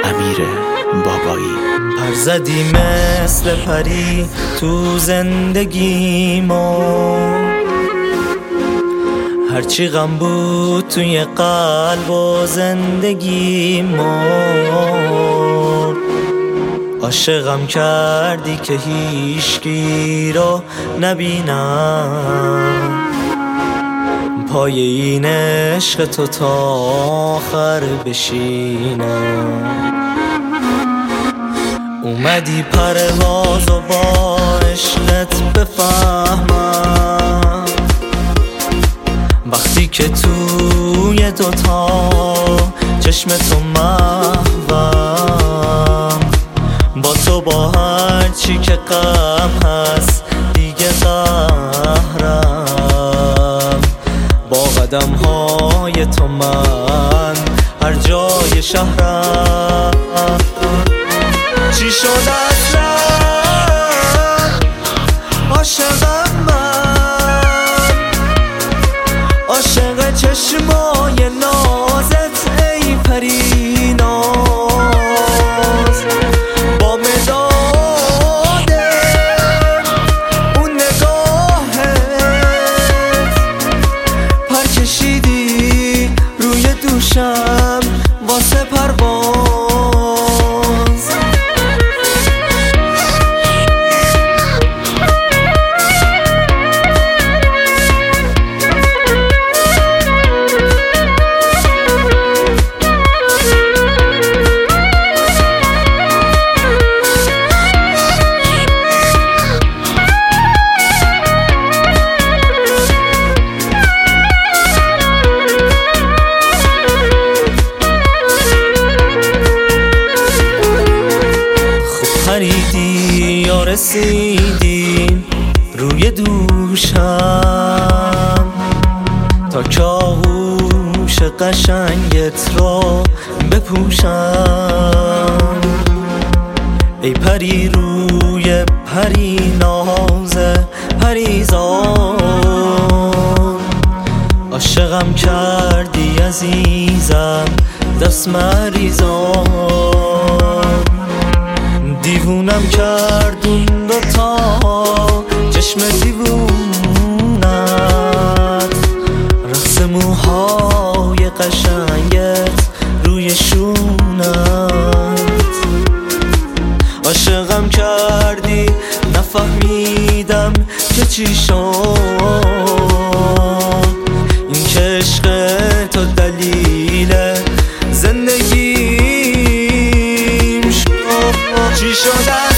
امیر بابایی. پر زدی مثل پری تو زندگیمو، هرچی غم بود توی قلب و زندگیمو، عاشقم کردی که هیچکی رو نبینم، پای این عشق تو تا آخر بشینم. اومدی پرواز و با عشقت بفهمم، وقتی که توی دوتا چشم تو محوم، با تو با هرچی که غم هست دیگه قهرم، با قدم های تو من هر جای شهرم. چی شد اصلا عاشقم من، عاشق چشمای نازت ای پری ناز، با مداد اون نگاهت پر کشیدی روی دوشم واسه پرواز. پریدی یا رسیدی روی دوشم، تا که آغوش قشنگت رو بپوشم. ای پری روی پری ناز پریزان، عاشقم کردی عزیزم دست مریزان، دیوونم کرد اون دوتا چشم دیوونت، رقص موهای قشنگت روی شونت. عاشقم کردی نفهمیدم که چی شد، این که عشق تو دلیل زندگیم شد. چی شد